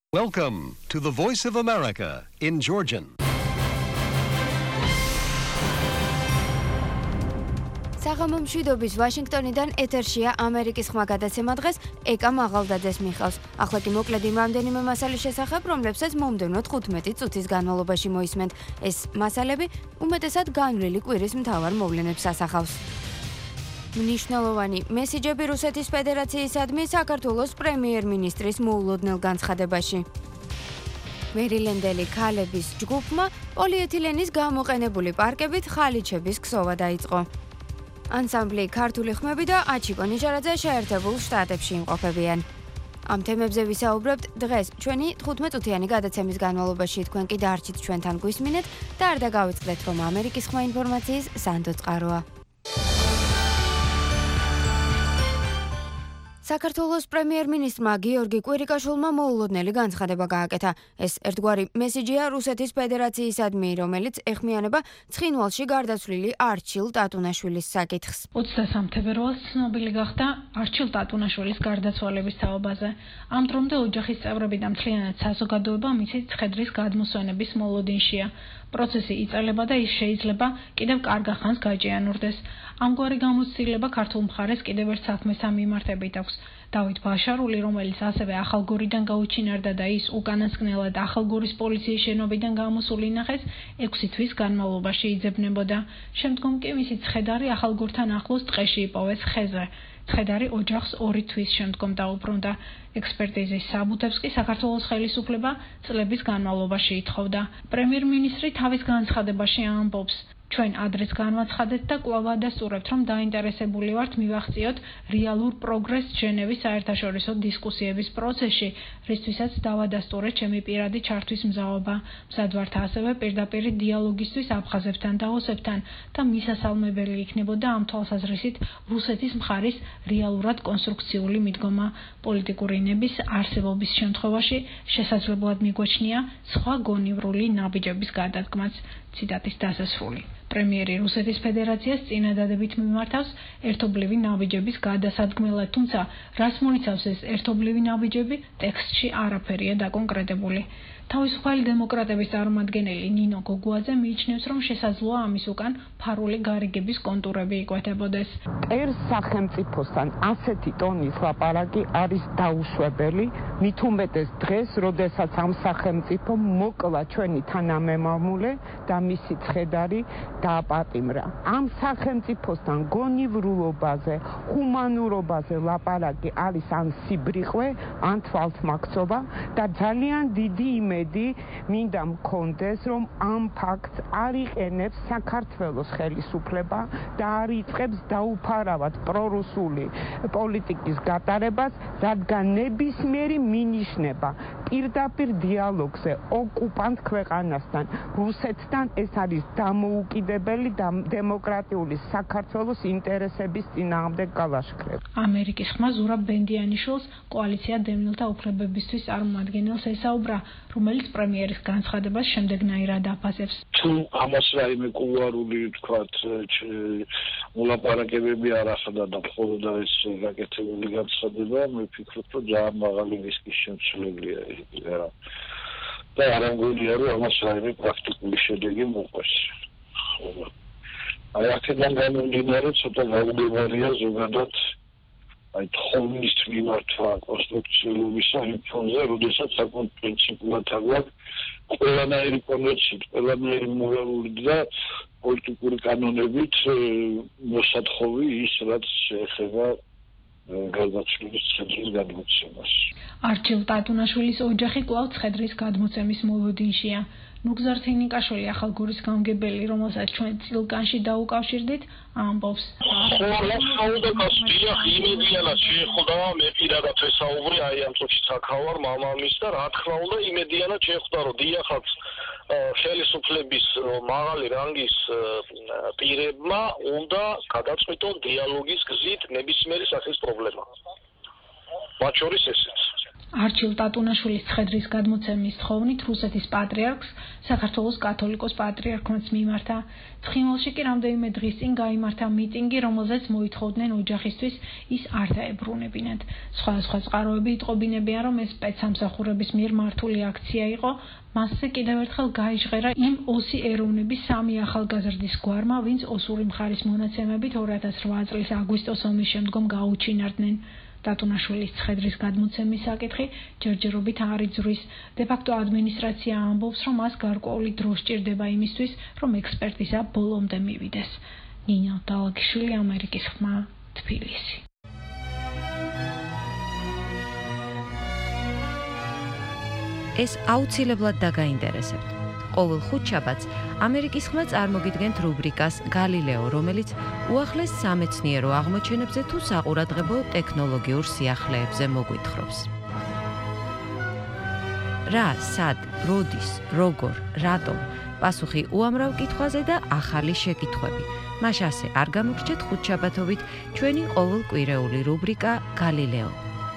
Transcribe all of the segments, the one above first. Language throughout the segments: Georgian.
Welcome to the Voice of America in Georgian. საღამო მშვიდობის ვაშინგტონიდან ეთერშია ამერიკის ხმა გადაცემა დღეს ეკა მაღალდაძეს მიხავს. ახლა კი მოკლედ იმ რამდენიმე მასალის შესახებ, რომლებსაც მომდევნო 15 წუთის განმავლობაში მოისმენთ. ეს მასალები უმეტესად განვლილი კვირის მთავარ მოვლენებს ასახავს. მნიშვნელოვანი მესიჯები რუსეთის ფედერაციისადმი საქართველოს პრემიერ-მინისტრის მოულოდნელ განცხადებაში. მერილენდელი ქალების ჯგუფმა პოლიეთილენის გამოყენებული პარკებით ხალიჩების ქსოვა დაიწყო. ანსამბლი ქართული ხმები და აჩიკო ნიჟარაძე შეერთებულ შტატებში იმყოფებიან. ამ თემებზე ვისაუბრებთ დღეს ჩვენი 15-წუთიანი გადაცემის განმავლობაში. თქვენ კი დარჩით ჩვენთან გვისმინეთ და არ დაგავიწყდეთ, რომ ამერიკის ხმა ინფორმაციის სანდო წყაროა. საქართველოს პრემიერ-მინისტრმა გიორგი კვირიკაშვილმა მოულოდნელი განცხადება გააკეთა. ეს ერთგვარი მესიჯია რუსეთის ფედერაციისადმი, რომელიც ეხმიანება ცხინვალში გარდაცვლილი არჩილ ტატუნაშვილის საკითხს. 23 თებერვალს ცნობილი გახდა არჩილ ტატუნაშვილის გარდაცვალების თაობაზე. ამ დრომდე ოჯახის წევრები და მთლიანად საზოგადოება მისი ცხედრის გადმოსვენების მოლოდინშია. პროცესი იწელება და ის შეიძლება კიდევ კარგ ხანს გაჭიანურდეს. ამგვარი გამოცდილება ქართულ მხარეს კიდევ ერთ საქმეს ამიმართებით აქვს. დავით ბაშარული, რომელიც ასევე ახალგორიდან გაუჩინარდა და ის უკანასკნელად ახალგორის პოლიციის შენობიდან გამოსულ ინახეს 6 თვის განმავლობაში იძებნებოდა. შემდგომ კი მისი ცხედარი ახალგორთან ახლოს ტყეში იპოვეს ხეზე. ცხედარი ოჯახს 2 თვის შემდგომ დაუბრუნდა. ექსპერტიზის საბუთებს კი საქართველოს ხელისუფლება წლების განმავლობაში ითხოვდა. პრემიერ-მინისტრი თავის განცხადებაში ამბობს: ჩვენ ადრეს განვაცხადეთ და კვლავ ადასტურებთ, რომ დაინტერესებული ვართ მივახციოთ რეალურ პროგრესს ჟენევის საერთაშორისო დისკუსიების პროცესში, რისთვისაც დავადასტურეთ ჩემი პირადი ჩართვის მზაობა. მზად ვართ ასევე პირდაპირ დიალოგისთვის აფხაზებთან და ოსებთან და მისასალმებელი იქნებოდა ამ თვალსაზრისით რუსეთის მხარის რეალურად კონსტრუქციული მიდგომა. პოლიტიკური ნების არსებობის შემთხვევაში შესაძლებლად მიგვაჩნია სხვა გონივრული ნაბიჯების გადადგმაც. ციტატის დასასრული. პრემიერი რუსეთის ფედერაციას წინადადებით მიმართავს ერთობლივი ნაბიჯების გადასადგმელად, თუმცა რას მოიცავს ეს ერთობლივი ნაბიჯები, ტექსტში არაფერია დაკონკრეტებული. თავისუფალი დემოკრატების წარმომადგენელი ნინო გოგუაძე მიიჩნევს, რომ შესაძლოა ამის უკან ფარული გარიგების კონტურები იკვეთებოდეს. ერთ სახელმწიფოსთან ასეთი ტონის ლაპარაკი არის დაუშვებელი, მით უმეტეს დღეს, როდესაც ამ სახელმწიფომ მოკლა ჩვენი თანამემამულე და მისი ცხედარი დააპატიმრა. ამ სახელმწიფოსთან გონივრულობაზე, ჰუმანურობაზე ლაპარაკი არის ან სიბრიყვე, ან თვალთმაქცობა და ძალიან დიდი მინდა მქონდეს, რომ ამ ფაქტს არ იყენებს საქართველოს ხელისუფლება და არ იწყებს დაუფარავად პრორუსული პოლიტიკის გატარებას, რადგან ნებისმიერი მინიშნება პირდაპირ დიალოგზე ოკუპანტ ქვეყანასთან, რუსეთთან, ეს არის დამოუკიდებელი და დემოკრატიული საქართველოს ინტერესების წინააღმდეგ გალაშქრება. ამერიკის ხმა ზურაბ ბენდიანიშვილს, კოალიცია დევნილთა უფლებებისთვის წარმომადგენელს ესაუბრა, რომელიც პრემიერის განცხადებას შემდეგნაირად აფასებს. თუ ამას რაიმე კულუარული თქვათ მოლაპარაკებები არ ახდა და მხოლოდ ეს გაკეთებული განცხადება, მე ვფიქრობ, რომ ძალიან მაღალი რისკის შემცველია ეს. და არ ამგონია, რომ ამას რაიმე პრაქტიკული შედეგი მოყვეს. აი აქედან გამომდინარე, ცოტა გაუგებარია ზოგადად აი თხოვნით მიმართვა კონსტრუქციულობისა იმ ფონზე, როდესაც საკმაოდ პრინციპულად აგვაქვს ყველანაირი კონვენციით, ყველანაირი მორალური და პოლიტიკური კანონებით მოსათხოვი ის, რაც შეეხება გარდაცვლილის ცხედრის გადმოცემას. არჩილ ტატუნაშვილის ოჯახი კვლავ ცხედრის გადმოცემის მოლოდინშია. ნუგზართინიკაშვილი ახალგორის გამგებელი, რომელსაც ჩვენ წილკანში დაუკავშირდით, ამბობს: იმედიანად შეხვდა, მე პირადად ვესაუბრე, აი ამ წუთში საქავარ მამამის და რა თქმა უნდა იმედიანად შეხვდა, რომ დიახაც ხელისუფლების მაღალი რანგის პირებმა უნდა გადაწყვიტონ დიალოგის გზით ნებისმიერი სახის პრობლემა. მათ შორის ესეც. არჩილ ტატუნაშვილის ცხედრის გადმოცემის თხოვნით რუსეთის პატრიარქს საქართველოს კათოლიკოს პატრიარქმაც მიმართა. ცხინვალში კი რამდენიმე დღის წინ გაიმართა მიტინგი, რომელზეც მოითხოვდნენ ოჯახისთვის ის არ დაებრუნებინათ. სხვადასხვა წყაროები იტყობინებიან, რომ ეს სპეცსამსახურების მიერ მართული აქცია იყო. მასზე კიდევ ერთხელ გაიჟღერა იმ ოსი ეროვნების 3 ახალგაზრდის გვარმა, ვინც ოსური მხარის მონაცემებით 2008 წლის აგვისტოს ომის შემდგომ გაუჩინარდნენ. ტატუნაშვილის ცხედრის გადმოცემის საკითხი ჯერჯერობით არ იძვრის. დე-ფაქტო ადმინისტრაცია ამბობს, რომ მას გარკვეული დრო სჭირდება იმისთვის, რომ ექსპერტიზა ბოლომდე მივიდეს. ნინო დალაგიშვილი, ამერიკის ხმა, თბილისი. ეს აუცილებლად დაგაინტერესებთ. ყოველ ხუთშაბათს ამერიკის ხმა წარმოგიდგენთ რუბრიკას გალილეო, რომელიც უახლეს სამეცნიერო აღმოჩენებზე თუ საყურადღებო ტექნოლოგიურ სიახლეებზე მოგვითხრობს. რა, სად, როდის, როგორ, რატომ? პასუხი უამრავ კითხვაზე და ახალი შეკითხვები. მას ასე არ გამოგრჩეთ ხუთშაბათობით ჩვენი ყოველკვირეული რუბრიკა გალილეო.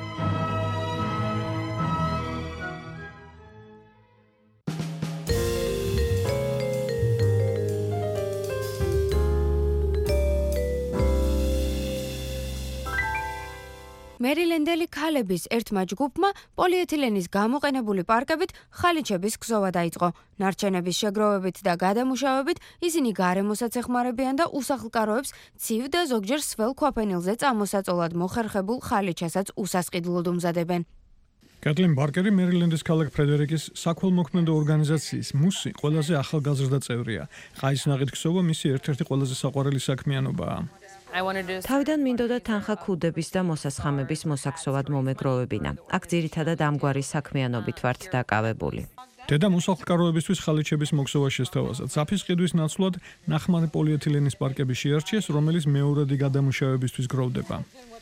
მერილენდელი ქალების ერთმა ჯგუფმა პოლიეთილენის გამოყენებული პარკებით ხალიჩების გზოვა დაიწყო. ნარჩენების შეგროვებით და გადამუშავებით ისინი გარემოსაც ეხმარებიან და უსახლკაროებს ცივ და ზოგჯერ სველ ქვაფენილზე წამოსაწოლად მოხერხებულ ხალიჩასაც უსასყიდლოდ უმზადებენ. კეტლინ ბარკერი მერილენდის ქალაქ ფრედერიკის საქველმოქმედო ორგანიზაციის მუსი ყველაზე ახალგაზრდა წევრია. ყაისნაღით ქსოვა მისი ერთ-ერთი ყველაზე საყვარელი საქმიანობაა. თავიდან მინდოდა თანხა ქუდების და მოსასხამების მოსაქსოვად მომეგროვებინა. აქ ძირითადად ამგვარი საქმიანობით ვართ დაკავებული. დედა მოსახლკაროებისთვის ხალიჩების მოქსოვა შესთავაზა. ძაფის ყიდვის ნაცვლად ნახმარი პოლიეთილენის პარკები შეარჩიეს, რომელიც მეორადი გადამუშავებისთვის გროვდება.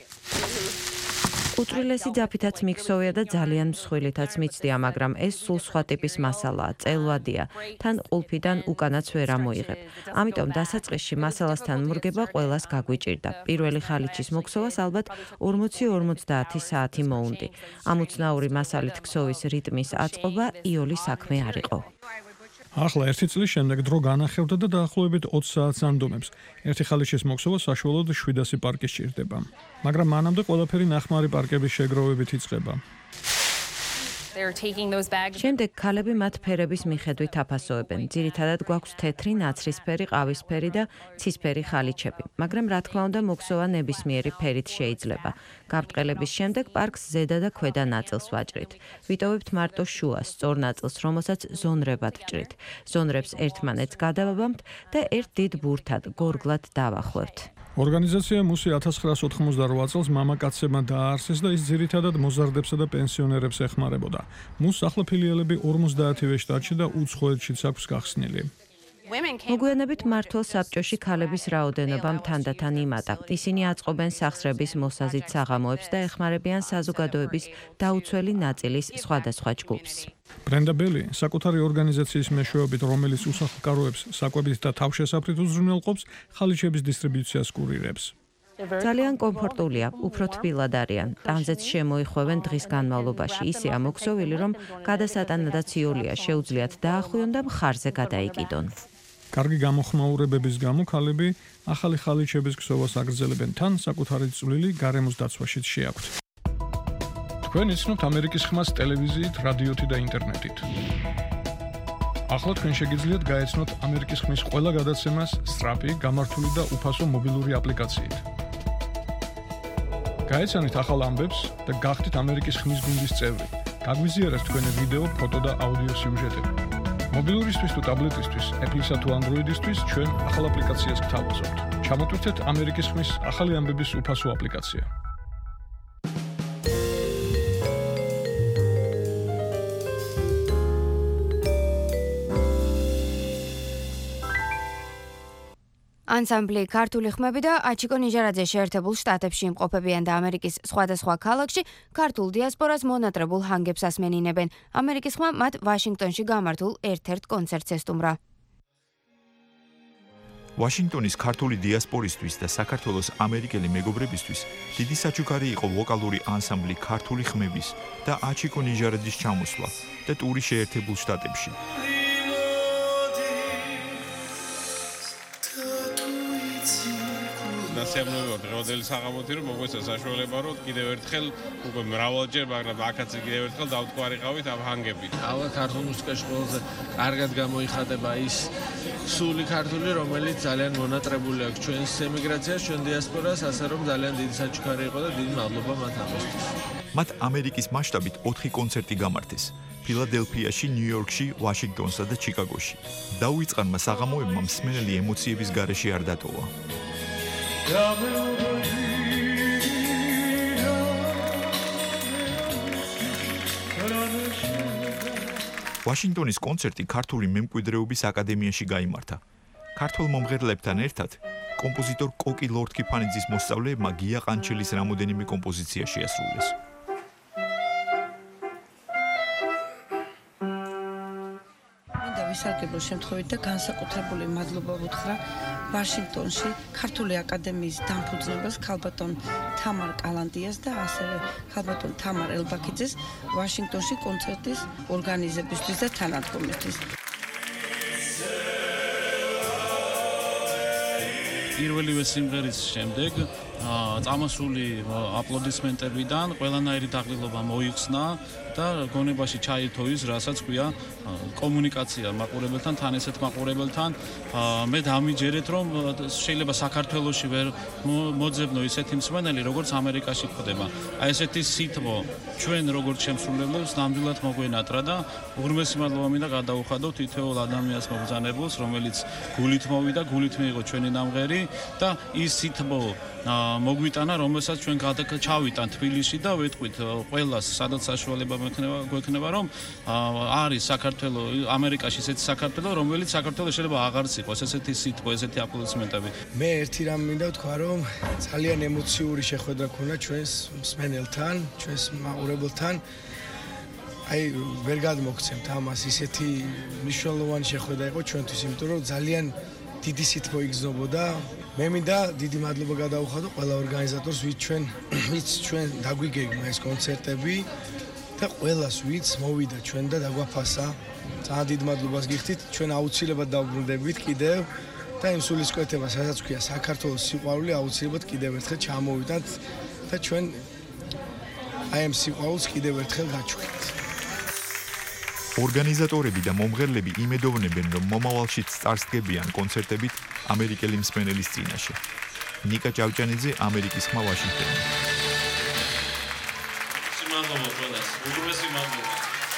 უწვრილესი ძაფითაც მიქსოვია და ძალიან მსხვილითაც მიცდია, მაგრამ ეს სულ სხვა ტიპის მასალაა, წელვადია, თან ყულფიდან უკანაც ვერ ამოიღებ. ამიტომ დასაწყისში მასალასთან მორგება ყველას გაგვიჭირდა. პირველი ხალიჩის მოქსოვას ალბათ 40-50 საათი მოუნდი. ამოცნაური მასალით ქსოვის რიტმის აწყობა იოლი საქმე არ იყო. ახლა 1 წლის შემდეგ დრო განახევდა და დაახლოებით 20 საათს ანდომებს. ერთი ხალიჩის მოქსოვა საშუალოდ 700 პარკი სჭირდება. მაგრამ მანამდე ყველაფერი ნახმარი პარკების შეგროვებით იწყება. შემდეგ ქალები მათ ფერების მიხედვით აფასოებენ. ძირითადად გვაქვს თეთრი, ნაცრისფერი, ყავისფერი და ცისფერი ხალიჩები, მაგრამ რა თქმა უნდა მოქსოვა ნებისმიერი ფერით შეიძლება. გაბრტყელების შემდეგ პარკს ზედა და ქვედა ნაწილს ვაჭრით. ვიტოვებთ მარტო შუას, სწორ ნაწილს, რომელსაც ზონრებად ვჭრით. ზონრებს ერთმანეთს გადავაბამთ და ერთ დიდ ბურთად, გორგლად დავახვევთ. ორგანიზაცია მუსი 1988 წელს მამაკაცებმა დააარსეს და ის ძირითადად მოზარდებსა და პენსიონერებს ეხმარებოდა. მუს ახლა ფილიალები 50-ვე შტატში და უცხოეთშიც აქვს გახსნილი. მოგვიანებით მართულ საბჭოში ქალების რაოდენობამ თანდათან იმატა. ისინი აწყობენ სახსრების მოსაზიდ საღამოებს და ეხმარებიან საზოგადოების დაუცველი ნაწილის სხვადასხვა ჯგუფს. ბრენდა ბელი საკუთარი ორგანიზაციის მეშვეობით, რომელიც უსახლკაროებს საკვებით და თავშესაფრით უზრუნველყოფს, ხალიჩების დისტრიბუციას კურირებს. ძალიან კომფორტულია, უფრო თბილად არიან. ტანზეც შემოიხვევენ დღის განმავლობაში. ისეა მოქსოვილი, რომ გადასატანადაც იოლია, შეუძლიათ დაახვიონ და მხარზე გადაიკიდონ. კარგი გამოხმაურებების გამო ქალები ახალი ხალიჩების ქსოვას აგრძელებენ, თან საკუთარი წვლილი გარემოს დაცვაშიც შეაქვთ. თქვენ იცნობთ ამერიკის ხმას ტელევიზიით, რადიოთი და ინტერნეტით. ახლა თქვენ შეგიძლიათ გაეცნოთ ამერიკის ხმის ყველა გადაცემას სწრაფი, გამართული და უფასო მობილური აპლიკაციით. გაეცანით ახალ ამბებს და გახდით ამერიკის ხმის გუნდის წევრი. გაგვიზიარეთ თქვენი ვიდეო, ფოტო და აუდიო სიუჟეტები. მობილურისთვის თუ ტაბლეტისთვის, Apple-ისა თუ Android-ისთვის ჩვენ ახალ აპლიკაციას გთავაზობთ. ჩამოტვირთეთ ამერიკის ხმის ახალი ამბების უფასო აპლიკაცია. ანსამბლი ქართული ხმები და აჩიკო ნიჟარაძე შეერთებულ შტატებში იმყოფებიან და ამერიკის სხვადასხვა ქალაქში ქართულ დიასპორას მონატრებულ ჰანგებს ასმენინებენ. ამერიკის ხმა მათ ვაშინგტონში გამართულ ერთ-ერთ კონცერტს ესტუმრა. ვაშინგტონის ქართული დიასპორისთვის და საქართველოს ამერიკელი მეგობრებისთვის დიდი საჩუქარი იყო ვოკალური ანსამბლი ქართული ხმების და აჩიკო ნიჟარაძის ჩამოსვლა და ტური შეერთებულ შტატებში. დასიამოვნებაა დღევანდელი საღამოთი რომ მოგვეცა საშუალება რომ კიდევ ერთხელ უკვე მრავალჯერ მაგრამ აქაც კიდევ ერთხელ დავთქვარიყავით ამ ჰანგებით. ალბათ ქართულ მუსიკაში ყველაზე კარგად გამოიხატება ის სული ქართული რომელიც ძალიან მონატრებული აქვს ჩვენს ემიგრაციას, ჩვენ დიასპორას, ასე რომ ძალიან დიდი საჩუქარი იყო და დიდი მადლობა მათ ამისთვის. მათ ამერიკის მასშტაბით 4 კონცერტი გამართეს. ფილადელფიაში, ნიუ-იორკში, ვაშინგტონსა და ჩიკაგოში. დაუიწყანმა საღამოებმა მსმენელი ემოციების გარეშე არ დატოვა. ვაშინგტონის კონცერტი ქართული მემკვიდრეობის აკადემიაში გაიმართა. ქართველ მომღერლებთან ერთად კომპოზიტორ კოკი ლორთქიფანიძის მოსწავლეებმა გია ყანჩელის რამოდენიმე კომპოზიცია შეასრულეს. ვისარგებლო შემთხვევით და განსაკუთრებული მადლობა ვუთხრა ვაშინგტონში ქართული აკადემიის დამფუძნებელს ქალბატონ თამარ კალანდიას და ასევე ქალბატონ თამარ ელბაქიძეს ვაშინგტონში კონცერტის ორგანიზებისთვის და თანადგომისთვის. პირველივე სიმღერის შემდეგ წამოსული აპლოდისმენტებიდან ყველანაირი დაღლილობა მოიხსნა და გონებაში ჩაირთო ის, რასაც ქვია კომუნიკაცია მაყურებელთან, თან ესეთ მაყურებელთან. მე დამიჯერეთ, რომ შეიძლება საქართველოში ვერ მოძებნო ისეთი მსმენელი, როგორც ამერიკაში ხდება. აი ესეთი სითბო ჩვენ როგორც შემსრულებლებს ნამდვილად მოგვენატრა და უღრმესი მადლობა მინდა გადაუხადოთ თითოეულ ადამიანს მოგზანებულს, რომელიც გულით მოვიდა, გულით მიიღო ჩვენი ნამღერი და ის სითბო მოგვიტანა, რომელსაც ჩვენ ჩავიტანთ თბილისში და ვეთქვით ყველას, სადაც საშუალება გვექნება, რომ არის საქართველო, ამერიკაში ესეთი საქართველო, რომელიც საქართველოს შეიძლება აღარც იყოს, ესეთი სითბო, ესეთი აპლოდისმენტები. მე ერთი რამ მინდა ვთქვა, რომ ძალიან ემოციური შეხვედრა ქონდა ჩვენს მსმენელთან, ჩვენს მაყურებელთან. აი, ვერ გადმოგცემთ ამას, ისეთი მნიშვნელოვანი შეხვედრა იყო ჩვენთვის, იმიტომ რომ ძალიან დიდი სითბო იგრძნობოდა. მე მინდა დიდი მადლობა გადაუხადო ყველა ორგანიზატორს, ვინც ჩვენ დაგვიგეგმა ეს კონცერტები და ყველას, ვინც მოვიდა ჩვენ და დაგვაფასა. ძალიან დიდ მადლობას გიხდით, ჩვენ აუცილებლად დავბრუნდებით კიდევ და იმ სულისკვეთებას, რასაც ქვია საქართველოს სიყვარული, აუცილებლად კიდევ ერთხელ ჩამოვიდეთ და ჩვენ აი ამ სიყვარულს კიდევ ერთხელ გაჩვენთ. ორგანიზატორები და მომღერლები იმედოვნებენ, რომ მომავალშიც წარსდგებიან კონცერტებით ამერიკელი მსმენელის წინაშე. ნიკა ჭავჭანიძე, ამერიკის ხმა, ვაშინგტონი. სიმადლობა ყველას, უღრმესი მადლობა.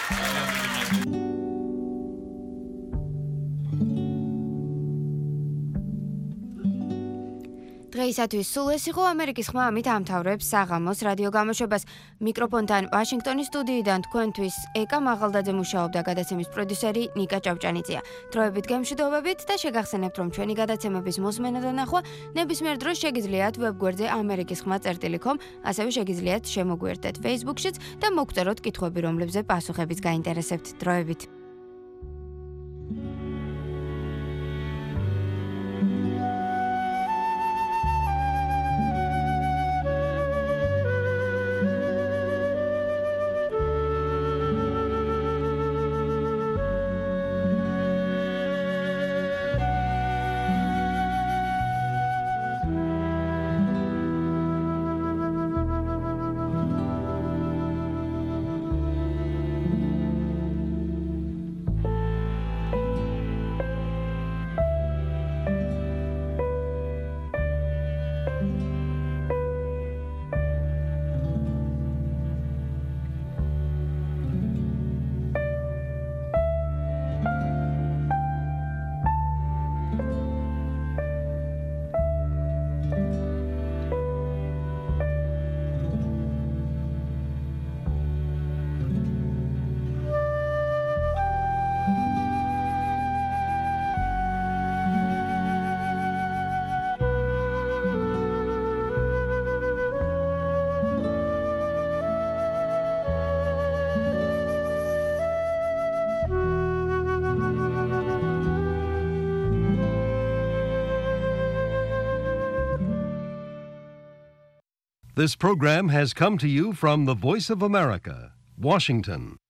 დღეისათვის სულ ეს იყო ამერიკის ხმა, ამით ამთავრებს საღამოს რადიო გამოშვებას. მიკროფონთან ვაშინგტონის სტუდიიდან თქვენთვის ეკა მაღალდაძე მუშაობდა, გადაცემის პროდიუსერი ნიკა ჭავჭანიძეა. დროებით გემშვიდობებით და შეგახსენებთ, რომ ჩვენი გადაცემების მოსმენა და ნახვა ნებისმიერ დროს შეგიძლიათ ვებგვერდზე amerikiskhma.com, ასევე შეგიძლიათ შემოგვიერთდეთ Facebook-შიც და მოგწეროთ კითხვები, რომლებზეც პასუხებიც გაინტერესებთ. დროებით. This program has come to you from the Voice of America, Washington.